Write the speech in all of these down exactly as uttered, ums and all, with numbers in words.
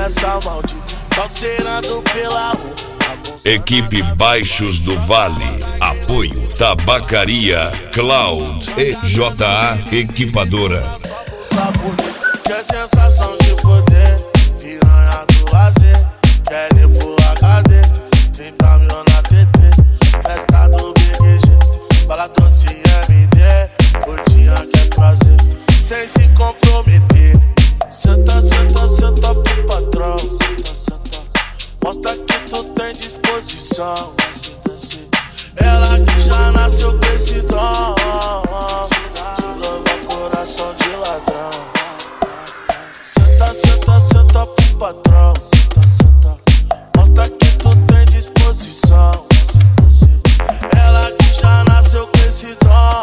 essa maldita, salseirando pela rua. Equipe Baixos do Vale. Apoio Tabacaria Cloud e J A Equipadora. Que é sensação de poder, piranha do lazer. Quer ir pro H D, trinta mil na T T. Festa do B G G, bala doce M D. O dia quer trazer, sem se comprometer. Senta, senta, senta pro patrão. Senta, senta, mostra que tu tem disposição. Assim, assim. Ela que já nasceu com esse dom, te louva coração de ladrão. Senta, senta, senta pro patrão. Senta, senta, mostra que tu tem disposição. Assim, assim. Ela que já nasceu com esse dom,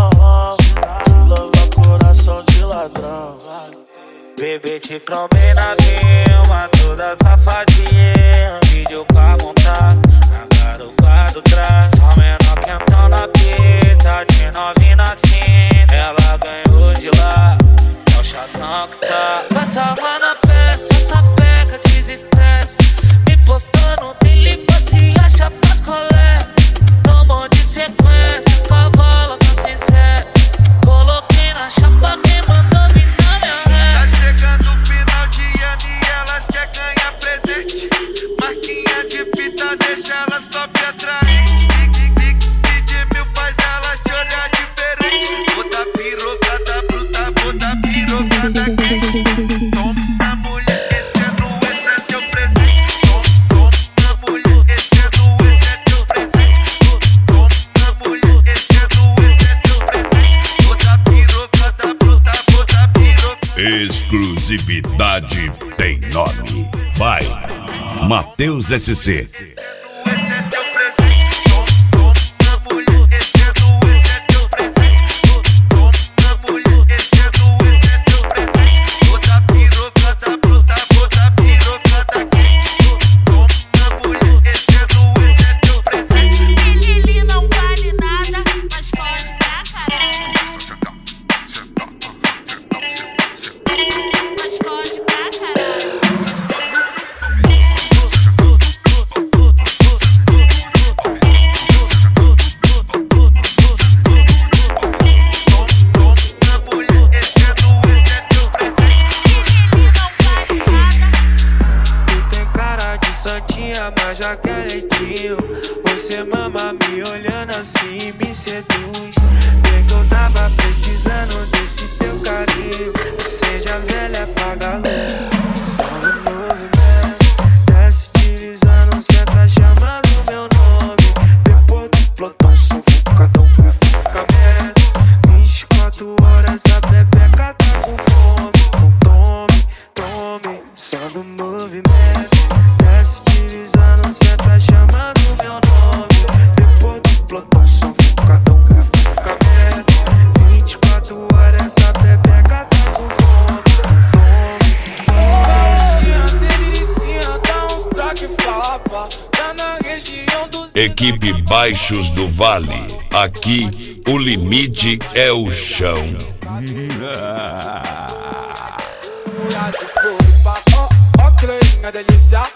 te louva coração de ladrão. Bebê te cromei na vilma, toda safadinha. Vídeo pra montar, na garupa do trás. Só menor quentão na pista, de novinha assim. Ela ganhou de lá, é o chatão que tá. Passa lá na peça, essa peca desestressa. Me postou no dele pra se achar pras colé. Tomou de sequência, cavalo tá sincero. Coloquei na chapa quem mandou vir na minha ré. Tá chegando o final de ano e elas quer ganhar presente. Marquinha de fita deixa elas top atraente. E de mil faz elas te olhar diferente. Vou dar pirocada bruta, vou dar pirocada quente. Toma mulher, esse ano esse é teu presente. Toma mulher, esse ano esse é teu presente. Toma mulher, esse ano esse é teu presente. Vou dar pirocada bruta, vou dar pirocada. Exclusividade tem nome. Vai, Matheus S C. Esse é teu presente. Toma mulher, esse ano esse é teu presente. Toma mulher, esse ano esse é teu presente. Vou dar pirocada bruta, vou dar pirocada quente. Toma mulher, esse ano esse é teu presente. Lili não vale nada, mas pode pra caralho. Mas pode pra caralho. Mas já quer leitinho. Você mama me olhando assim, me seduz. Vê que eu tava precisando desse teu carinho. Seja velha, apaga a luz. Só no movimento, desce deslizando, cê tá chamando meu nome. Depois do plantão, sufocadão pro enforcamento. vinte e quatro horas, a bebeca tá com fome. Então tome, tome, só no movimento. Desce deslizando, cê tá chamando meu nome. Depois do plantão, sufocadão com enforcamento. vinte e quatro horas, essa bebeca tá com fome. Baixinha, delicinha, dá uns toque, fala pá. Tá na região do... Equipe Baixos do Vale. Aqui o limite é o chão. Ó, ó, creinha, delícia.